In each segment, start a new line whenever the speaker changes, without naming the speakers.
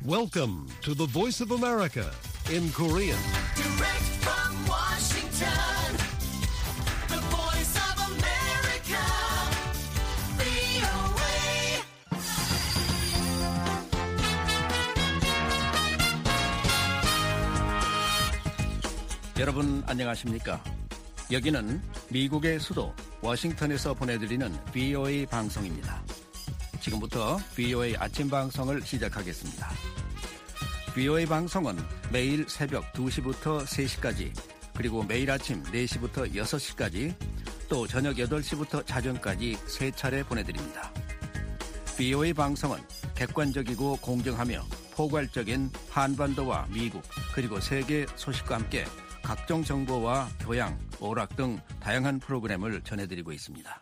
Welcome to the Voice of America in Korean.
Direct from Washington, the voice of America, VOA.
여러분 안녕하십니까? 여기는 미국의 수도 워싱턴에서 보내드리는 VOA 방송입니다. 지금부터 VOA 아침 방송을 시작하겠습니다. VOA 방송은 매일 새벽 2시부터 3시까지, 그리고 매일 아침 4시부터 6시까지, 또 저녁 8시부터 자정까지 3차례 보내드립니다. VOA 방송은 객관적이고 공정하며 포괄적인 한반도와 미국, 그리고 세계 소식과 함께 각종 정보와 교양, 오락 등 다양한 프로그램을 전해드리고 있습니다.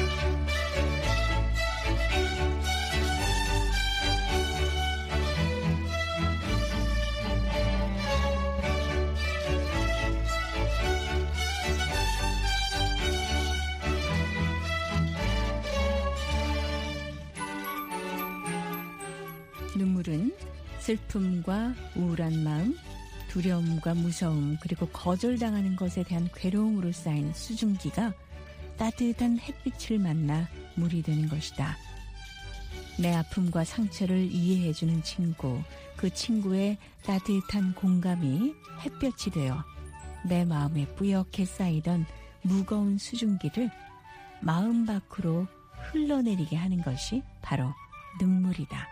눈물은 슬픔과 우울한 마음, 두려움과 무서움, 그리고 거절당하는 것에 대한 괴로움으로 쌓인 수증기가 따뜻한 햇빛을 만나 물이 되는 것이다. 내 아픔과 상처를 이해해주는 친구, 그 친구의 따뜻한 공감이 햇볕이 되어 내 마음에 뿌옇게 쌓이던 무거운 수증기를 마음 밖으로 흘러내리게 하는 것이 바로 눈물이다.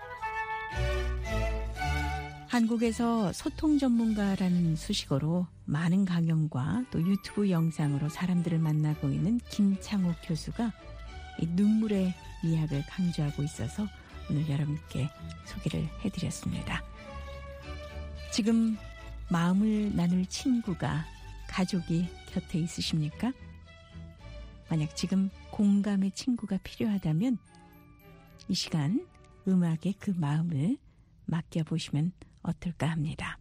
한국에서 소통 전문가라는 수식어로 많은 강연과 또 유튜브 영상으로 사람들을 만나고 있는 김창옥 교수가 이 눈물의 미학을 강조하고 있어서 오늘 여러분께 소개를 해드렸습니다. 지금 마음을 나눌 친구가, 가족이 곁에 있으십니까? 만약 지금 공감의 친구가 필요하다면 이 시간 음악에 그 마음을 맡겨보시면 어떨까 합니다.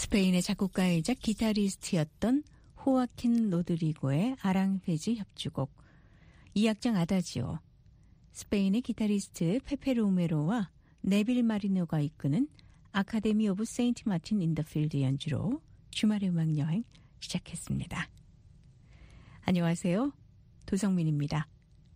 스페인의 작곡가이자 기타리스트였던 호아킨 로드리고의 아랑페지 협주곡 이 악장 아다지오, 스페인의 기타리스트 페페 로메로와 네빌 마리노가 이끄는 아카데미 오브 세인트 마틴 인 더 필드 연주로 주말의 음악 여행 시작했습니다. 안녕하세요. 도성민입니다.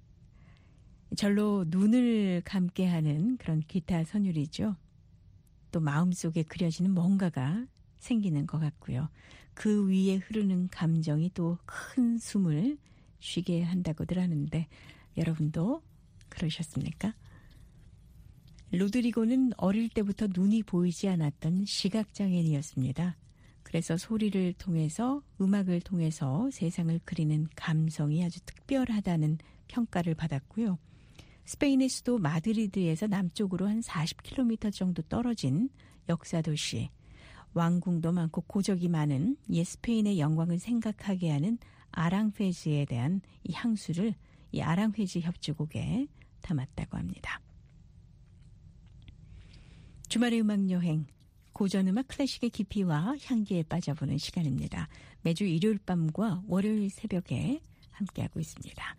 절로 눈을 감게 하는 그런 기타 선율이죠. 또 마음속에 그려지는 뭔가가 생기는 것 같고요. 그 위에 흐르는 감정이 또 큰 숨을 쉬게 한다고들 하는데 여러분도 그러셨습니까? 로드리고는 어릴 때부터 눈이 보이지 않았던 시각장애인이었습니다. 그래서 소리를 통해서 음악을 통해서 세상을 그리는 감성이 아주 특별하다는 평가를 받았고요. 스페인의 수도 마드리드에서 남쪽으로 한 40km 정도 떨어진 역사도시, 왕궁도 많고 고적이 많은 옛 스페인의 영광을 생각하게 하는 아랑페지에 대한 이 향수를 이 아랑페지 협주곡에 담았다고 합니다. 주말의 음악여행, 고전음악 클래식의 깊이와 향기에 빠져보는 시간입니다. 매주 일요일 밤과 월요일 새벽에 함께하고 있습니다.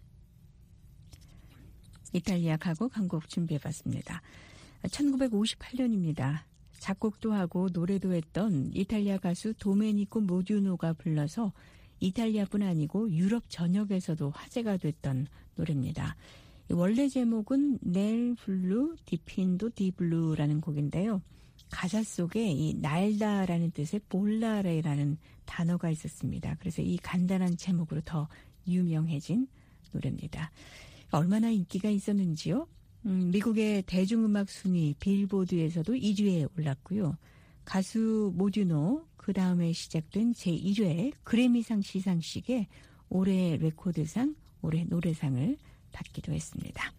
이탈리아 가곡 한 곡 준비해봤습니다. 1958년입니다. 작곡도 하고 노래도 했던 이탈리아 가수 도메니코 모듀노가 불러서 이탈리아뿐 아니고 유럽 전역에서도 화제가 됐던 노래입니다. 원래 제목은 넬 블루 디핀도 디 블루라는 곡인데요. 가사 속에 이 날다라는 뜻의 볼라레라는 단어가 있었습니다. 그래서 이 간단한 제목으로 더 유명해진 노래입니다. 얼마나 인기가 있었는지요? 미국의 대중음악 순위 빌보드에서도 1위에 올랐고요. 가수 모듀노 그 다음에 시작된 제1회 그래미상 시상식에 올해 레코드상, 올해 노래상을 받기도 했습니다.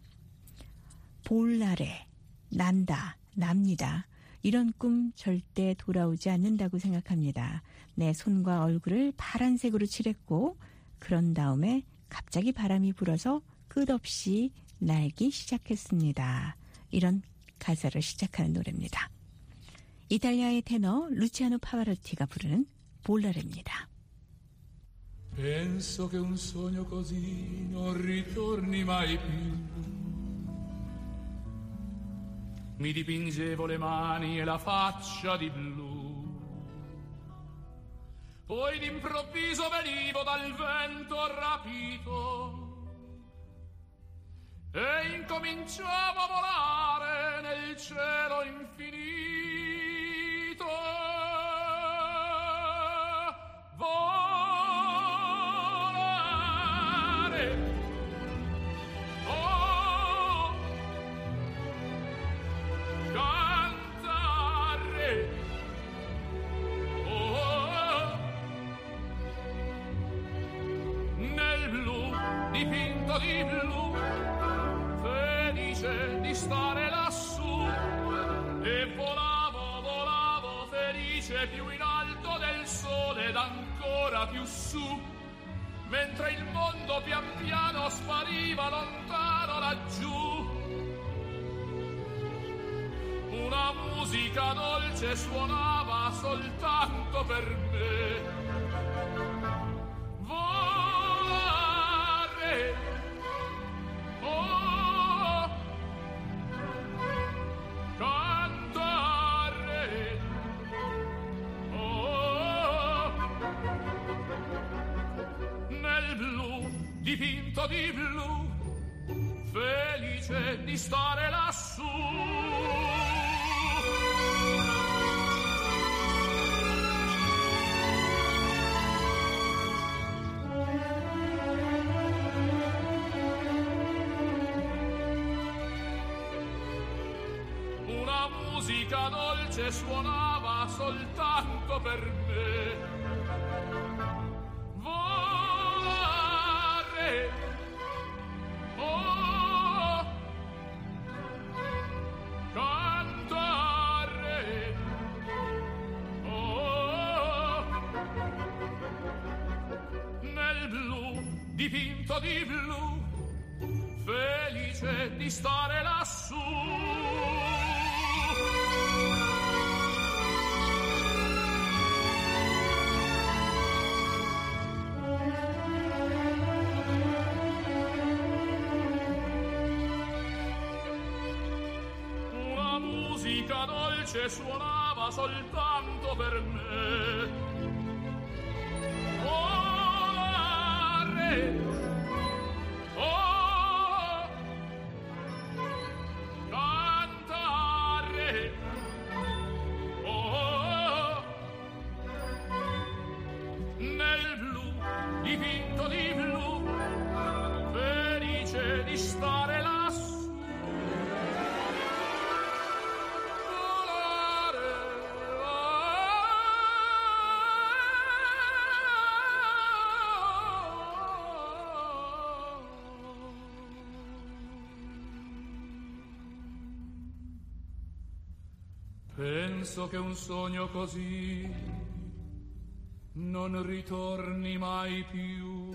볼라레, 난다, 납니다. 이런 꿈 절대 돌아오지 않는다고 생각합니다. 내 손과 얼굴을 파란색으로 칠했고 그런 다음에 갑자기 바람이 불어서 끝없이 날기 시작했습니다. 이런 가사를 시작하는 노래입니다. 이탈리아의 테너 루치아노 파바로티가 부르는 볼라레입니다.
Penso che un sogno così non ritorni mai più. Mi dipingevo le mani e la faccia di blu. Poi d'improvviso venivo dal vento rapito e incominciavo a volare nel cielo infinito. Volare, oh, cantare, oh, nel blu dipinto di blu, felice di stare lassù, e volavo, volavo felice più in alto del sole ed ancora più su, mentre il mondo pian piano spariva lontano laggiù. Una musica dolce suonava soltanto per me. Volare, oh, cantare, oh, nel blu dipinto di blu, felice di stare lassù. Una musica dolce suonava soltanto per me. Volare, oh, cantare, oh, nel blu dipinto di blu, felice di stare lassù. voce suonava soltanto per me. Volare, oh, cantare, oh, nel blu, dipinto di blu, felice di stare lassù. Penso che un sogno così non ritorni mai più.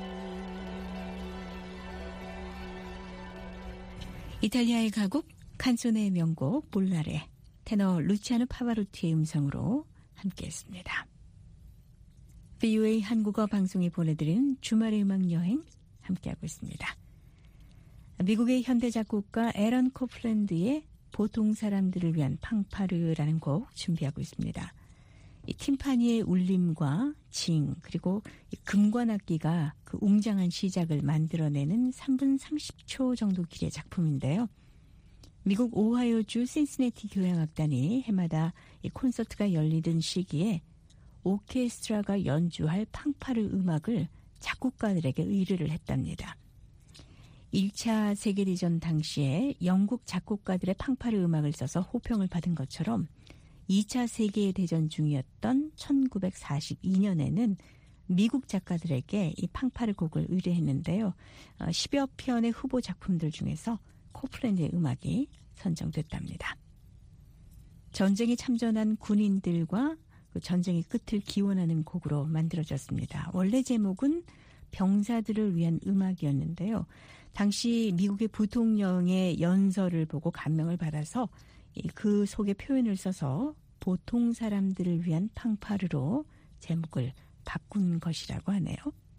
이탈리아의 가곡 칸소네의 명곡 볼라레 테너 루치아노 파바로티의 음성으로 함께했습니다. VOA 한국어 방송이 보내드리는 주말의 음악 여행 함께하고 있습니다. 미국의 현대 작곡가 에런 코플랜드의 보통 사람들을 위한 팡파르라는 곡 준비하고 있습니다. 이 팀파니의 울림과 징 그리고 이 금관악기가 그 웅장한 시작을 만들어내는 3분 30초 정도 길의 작품인데요. 미국 오하이오주 신시내티 교향악단이 해마다 이 콘서트가 열리던 시기에 오케스트라가 연주할 팡파르 음악을 작곡가들에게 의뢰를 했답니다. 1차 세계대전 당시에 영국 작곡가들의 팡파르 음악을 써서 호평을 받은 것처럼 2차 세계대전 중이었던 1942년에는 미국 작가들에게 이 팡파르 곡을 의뢰했는데요. 10여 편의 후보 작품들 중에서 코플랜드의 음악이 선정됐답니다. 전쟁에 참전한 군인들과 그 전쟁의 끝을 기원하는 곡으로 만들어졌습니다. 원래 제목은 병사들을 위한 음악이었는데요. 당시 미국의 부통령의 연설을 보고 감명을 받아서 그 속의 표현을 써서 보통 사람들을 위한 팡파르로 제목을 바꾼 것이라고 하네요.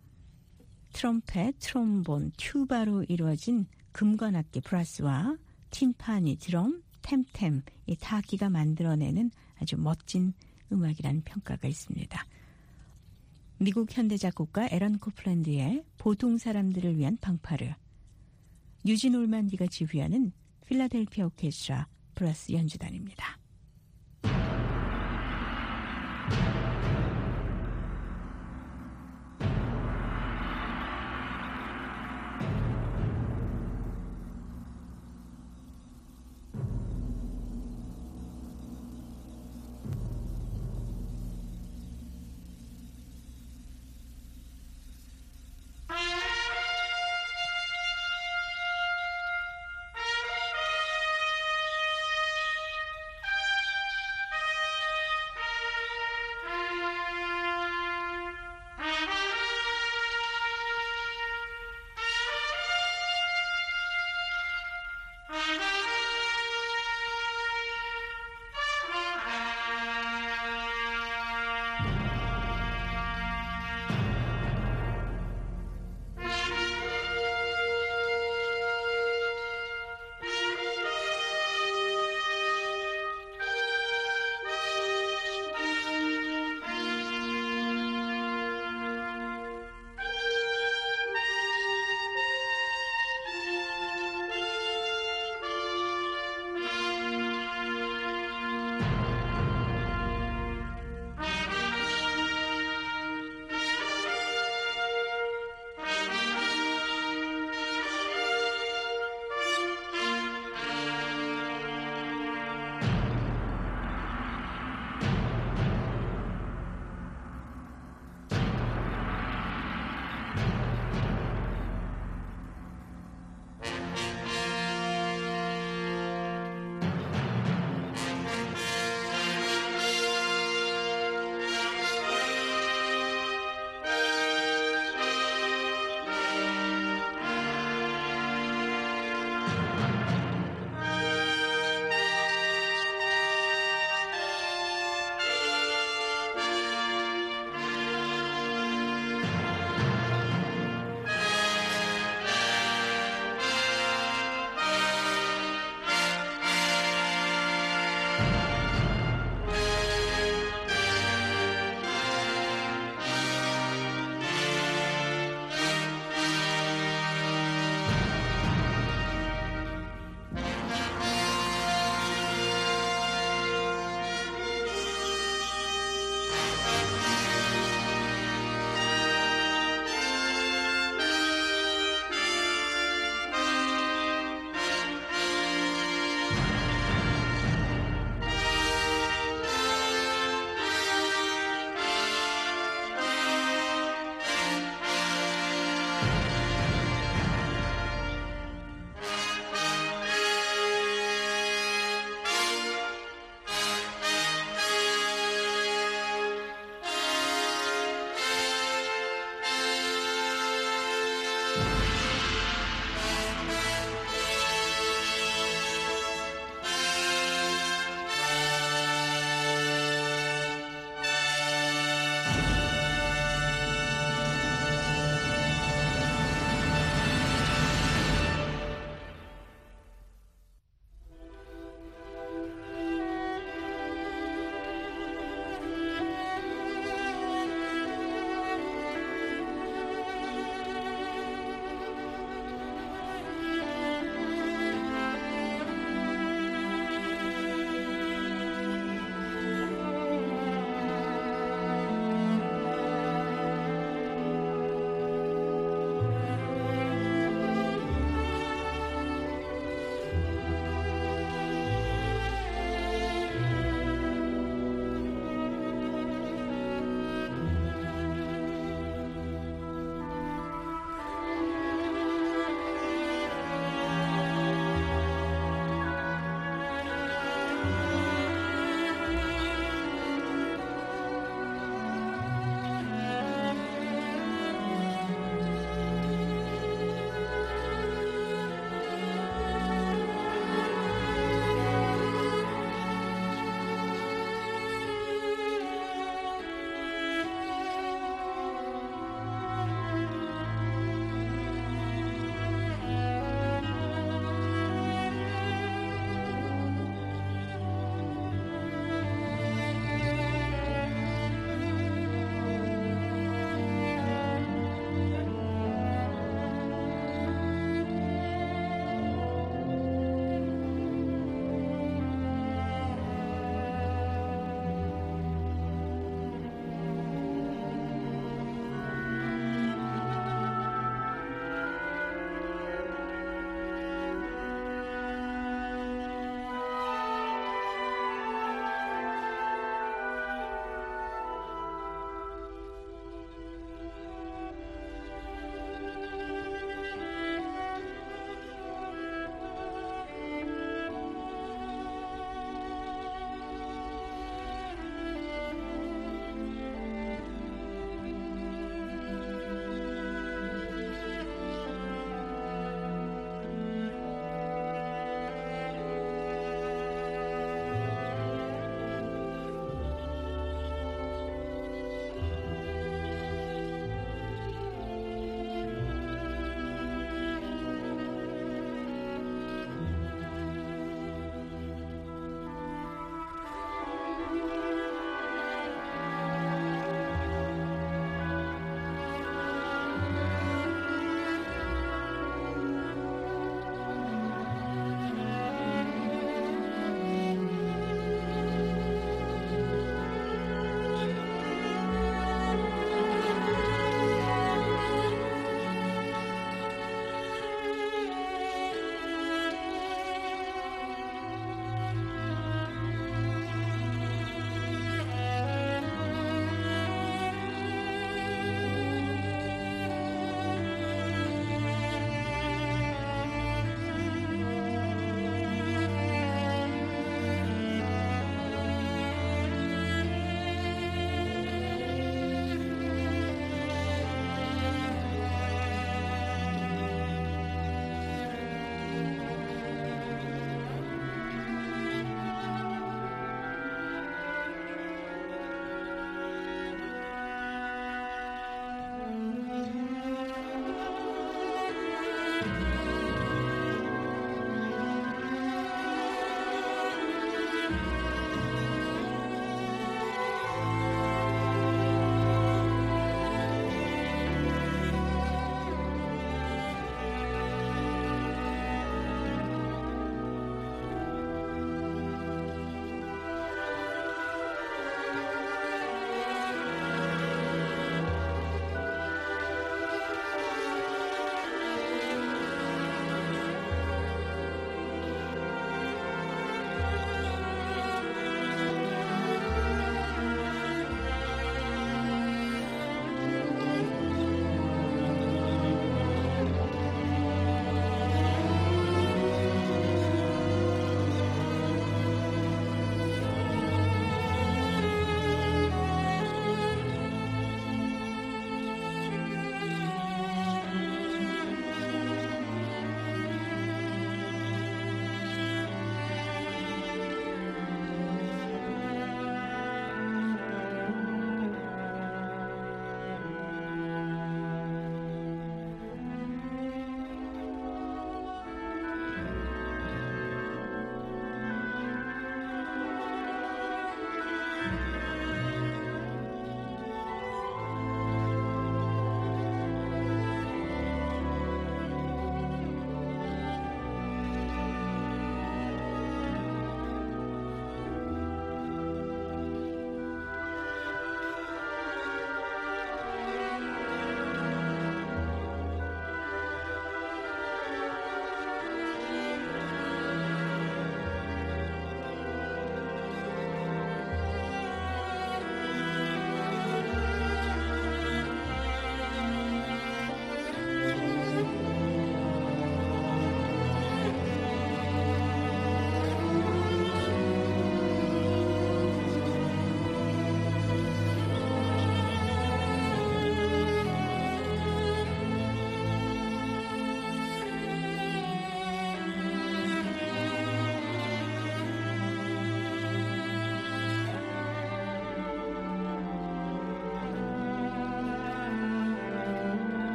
트럼펫, 트롬본, 튜바로 이루어진 금관악기 브라스와 팀파니, 드럼, 템템, 이 타악기가 만들어내는 아주 멋진 음악이라는 평가가 있습니다. 미국 현대 작곡가 에런 코플랜드의 보통 사람들을 위한 팡파르, 유진 올만디가 지휘하는 필라델피아 오케스트라 브라스 연주단입니다.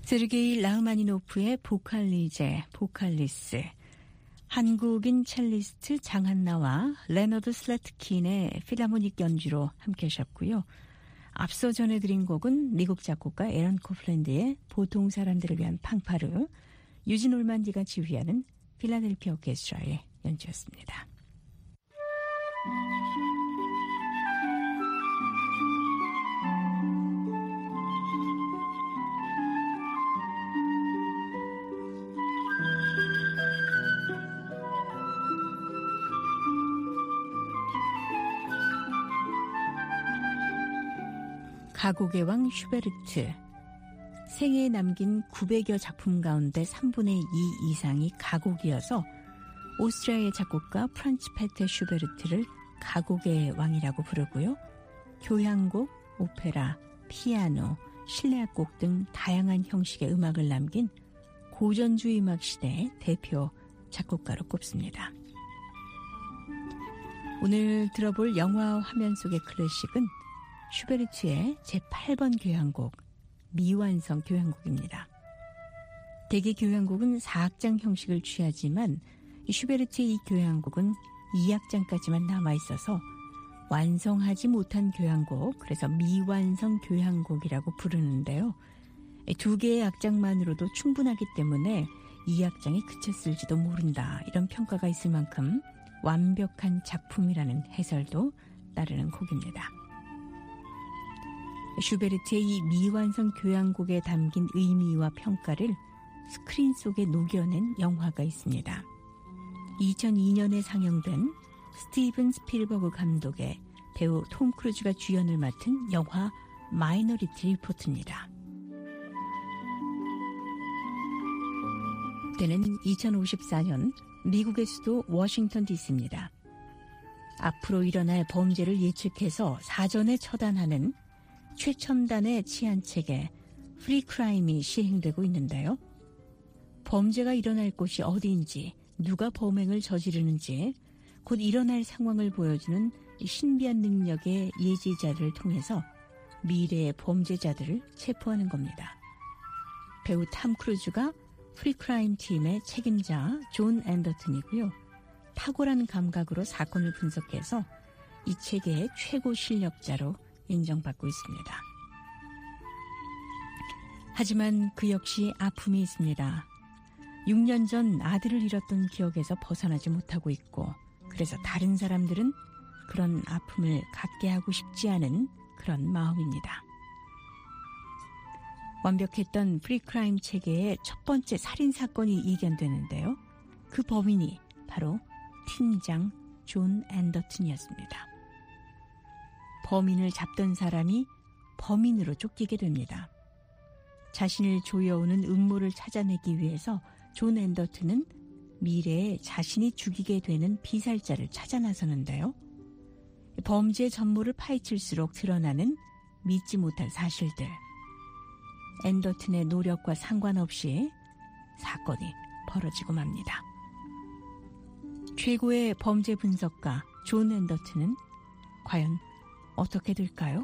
세르게이 라흐마니노프의 보칼리제, 보칼리스, 한국인 첼리스트 장한나와 레너드 슬래트킨의 필하모닉 연주로 함께 하셨고요. 앞서 전해드린 곡은 미국 작곡가 에런 코플랜드의 보통 사람들을 위한 팡파르, 유진 올만디가 지휘하는 필라델피아 오케스트라의 연주였습니다. 가곡의 왕 슈베르트. 생애에 남긴 900여 작품 가운데 3분의 2 이상이 가곡이어서 오스트리아의 작곡가 프란츠 페테 슈베르트를 가곡의 왕이라고 부르고요. 교향곡, 오페라, 피아노, 실내악곡 등 다양한 형식의 음악을 남긴 고전주의 음악 시대의 대표 작곡가로 꼽습니다. 오늘 들어볼 영화 화면 속의 클래식은 슈베르트의 제8번 교향곡, 미완성 교향곡입니다. 대개 교향곡은 4악장 형식을 취하지만 슈베르트의 이 교향곡은 2악장까지만 남아있어서 완성하지 못한 교향곡, 그래서 미완성 교향곡이라고 부르는데요. 두 개의 악장만으로도 충분하기 때문에 2악장이 그쳤을지도 모른다, 이런 평가가 있을 만큼 완벽한 작품이라는 해설도 따르는 곡입니다. 슈베르트의 이 미완성 교향곡에 담긴 의미와 평가를 스크린 속에 녹여낸 영화가 있습니다. 2002년에 상영된 스티븐 스필버그 감독의 배우 톰 크루즈가 주연을 맡은 영화 마이너리티 리포트입니다. 때는 2054년 미국의 수도 워싱턴 DC입니다. 앞으로 일어날 범죄를 예측해서 사전에 처단하는 최첨단의 치안체계 프리크라임이 시행되고 있는데요. 범죄가 일어날 곳이 어디인지, 누가 범행을 저지르는지, 곧 일어날 상황을 보여주는 신비한 능력의 예지자들을 통해서 미래의 범죄자들을 체포하는 겁니다. 배우 탐 크루즈가 프리크라임 팀의 책임자 존 앤더튼이고요. 탁월한 감각으로 사건을 분석해서 이 체계의 최고 실력자로 인정받고 있습니다. 하지만 그 역시 아픔이 있습니다. 6년 전 아들을 잃었던 기억에서 벗어나지 못하고 있고, 그래서 다른 사람들은 그런 아픔을 갖게 하고 싶지 않은 그런 마음입니다. 완벽했던 프리크라임 체계의 첫 번째 살인사건이 이견되는데요. 그 범인이 바로 팀장 존 앤더튼이었습니다. 범인을 잡던 사람이 범인으로 쫓기게 됩니다. 자신을 조여오는 음모를 찾아내기 위해서 존 앤더튼은 미래에 자신이 죽이게 되는 피살자를 찾아 나서는데요. 범죄 전모를 파헤칠수록 드러나는 믿지 못할 사실들. 앤더튼의 노력과 상관없이 사건이 벌어지고 맙니다. 최고의 범죄 분석가 존 앤더튼은 과연 어떻게 될까요?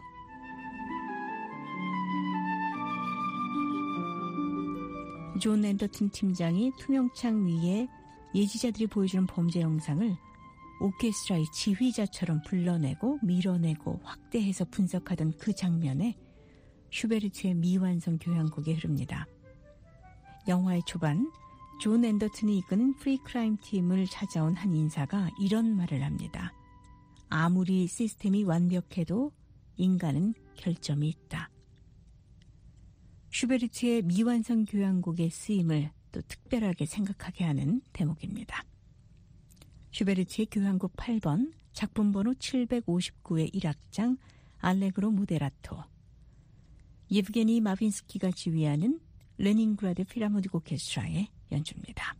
존 앤더튼 팀장이 투명창 위에 예지자들이 보여주는 범죄 영상을 오케스트라의 지휘자처럼 불러내고 밀어내고 확대해서 분석하던 그 장면에 슈베르트의 미완성 교향곡이 흐릅니다. 영화의 초반 존 앤더튼이 이끄는 프리크라임 팀을 찾아온 한 인사가 이런 말을 합니다. 아무리 시스템이 완벽해도 인간은 결점이 있다. 슈베르트의 미완성 교향곡의 쓰임을 또 특별하게 생각하게 하는 대목입니다. 슈베르트의 교향곡 8번, 작품번호 759의 1악장 알레그로 모데라토. 예브게니 마빈스키가 지휘하는 레닌그라드 필하모닉 오케스트라의 연주입니다.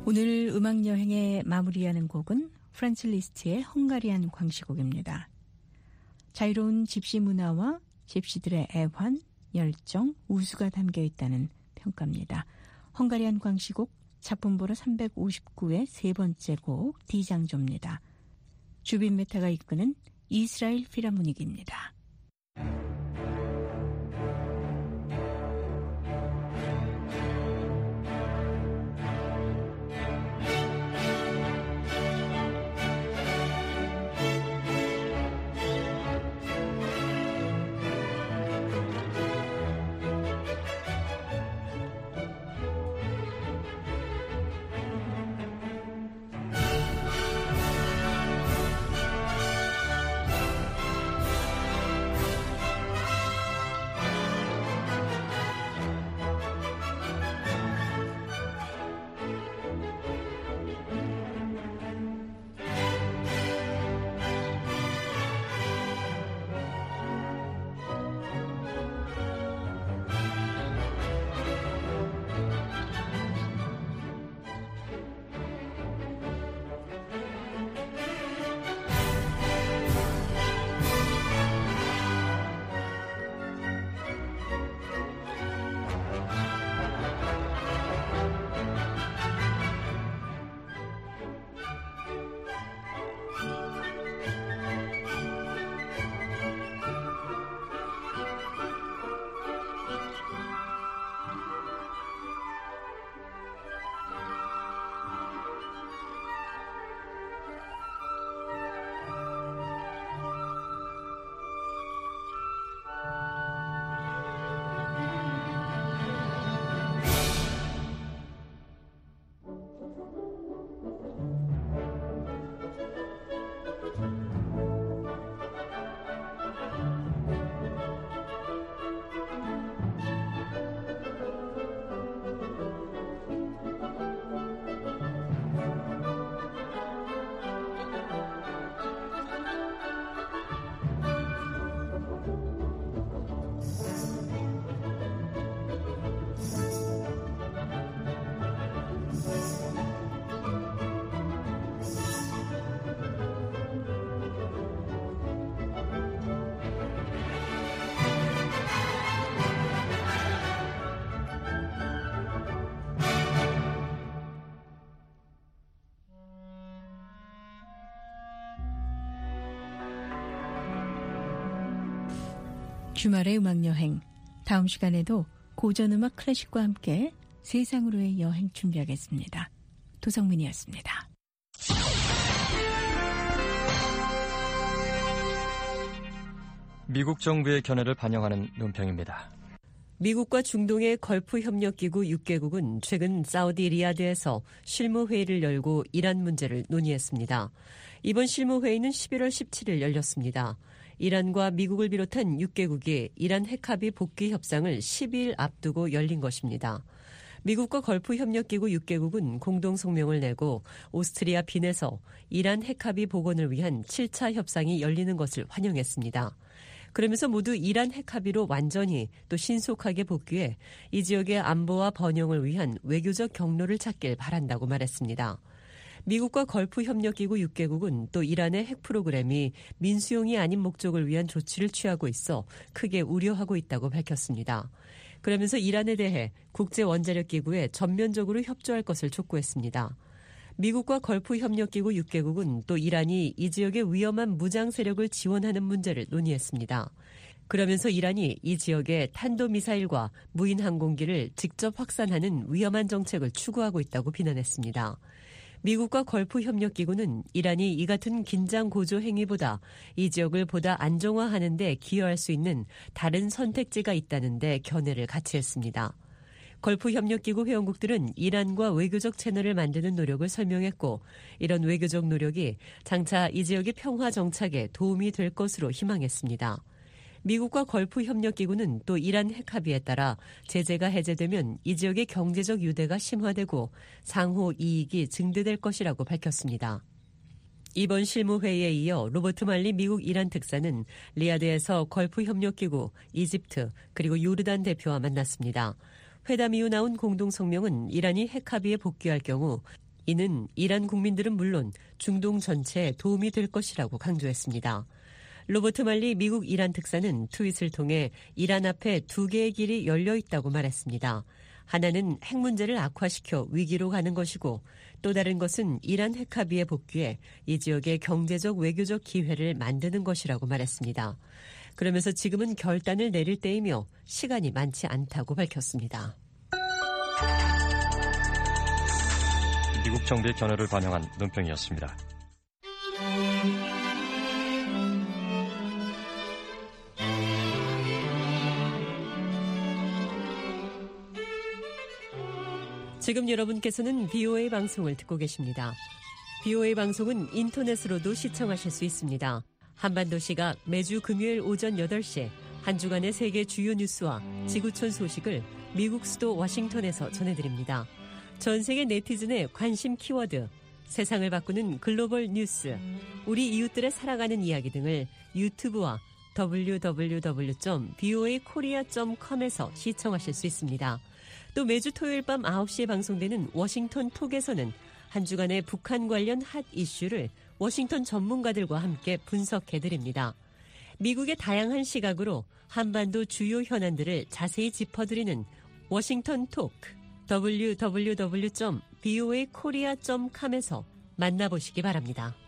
오늘 음악여행에 마무리하는 곡은 프란츠 리스트의 헝가리안 광시곡입니다. 자유로운 집시 문화와 집시들의 애환, 열정, 우수가 담겨있다는 평가입니다. 헝가리안 광시곡 작품번호 359의 세 번째 곡 디장조입니다. 주빈 메타가 이끄는 이스라엘 필하모닉입니다. 주말의 음악여행, 다음 시간에도 고전음악 클래식과 함께 세상으로의 여행 준비하겠습니다. 도성민이었습니다.
미국 정부의 견해를 반영하는 논평입니다.
미국과 중동의 걸프 협력기구 6개국은 최근 사우디 리야드에서 실무회의를 열고 이란 문제를 논의했습니다. 이번 실무회의는 11월 17일 열렸습니다. 이란과 미국을 비롯한 6개국이 이란 핵합의 복귀 협상을 12일 앞두고 열린 것입니다. 미국과 걸프 협력기구 6개국은 공동 성명을 내고 오스트리아 빈에서 이란 핵합의 복원을 위한 7차 협상이 열리는 것을 환영했습니다. 그러면서 모두 이란 핵합의로 완전히 또 신속하게 복귀해 이 지역의 안보와 번영을 위한 외교적 경로를 찾길 바란다고 말했습니다. 미국과 걸프 협력기구 6개국은 또 이란의 핵 프로그램이 민수용이 아닌 목적을 위한 조치를 취하고 있어 크게 우려하고 있다고 밝혔습니다. 그러면서 이란에 대해 국제원자력기구에 전면적으로 협조할 것을 촉구했습니다. 미국과 걸프 협력기구 6개국은 또 이란이 이 지역의 위험한 무장 세력을 지원하는 문제를 논의했습니다. 그러면서 이란이 이 지역에 탄도미사일과 무인 항공기를 직접 확산하는 위험한 정책을 추구하고 있다고 비난했습니다. 미국과 걸프 협력기구는 이란이 이 같은 긴장 고조 행위보다 이 지역을 보다 안정화하는 데 기여할 수 있는 다른 선택지가 있다는 데 견해를 같이 했습니다. 걸프 협력기구 회원국들은 이란과 외교적 채널을 만드는 노력을 설명했고 이런 외교적 노력이 장차 이 지역의 평화 정착에 도움이 될 것으로 희망했습니다. 미국과 걸프 협력기구는 또 이란 핵합의에 따라 제재가 해제되면 이 지역의 경제적 유대가 심화되고 상호 이익이 증대될 것이라고 밝혔습니다. 이번 실무회의에 이어 로버트 말리 미국 이란 특사는 리야드에서 걸프 협력기구, 이집트 그리고 요르단 대표와 만났습니다. 회담 이후 나온 공동성명은 이란이 핵합의에 복귀할 경우 이는 이란 국민들은 물론 중동 전체에 도움이 될 것이라고 강조했습니다. 로버트 말리 미국 이란 특사는 트윗을 통해 이란 앞에 두 개의 길이 열려 있다고 말했습니다. 하나는 핵 문제를 악화시켜 위기로 가는 것이고 또 다른 것은 이란 핵합의에 복귀해 이 지역의 경제적 외교적 기회를 만드는 것이라고 말했습니다. 그러면서 지금은 결단을 내릴 때이며 시간이 많지 않다고 밝혔습니다.
미국 정부의 견해를 반영한 논평이었습니다.
지금 여러분께서는 BOA 방송을 듣고 계십니다. BOA 방송은 인터넷으로도 시청하실 수 있습니다. 한반도 시각 매주 금요일 오전 8시에 한 주간의 세계 주요 뉴스와 지구촌 소식을 미국 수도 워싱턴에서 전해드립니다. 전 세계 네티즌의 관심 키워드, 세상을 바꾸는 글로벌 뉴스, 우리 이웃들의 살아가는 이야기 등을 유튜브와 www.voakorea.com에서 시청하실 수 있습니다. 또 매주 토요일 밤 9시에 방송되는 워싱턴 톡에서는 한 주간의 북한 관련 핫 이슈를 워싱턴 전문가들과 함께 분석해드립니다. 미국의 다양한 시각으로 한반도 주요 현안들을 자세히 짚어드리는 워싱턴 톡, www.voakorea.com에서 만나보시기 바랍니다.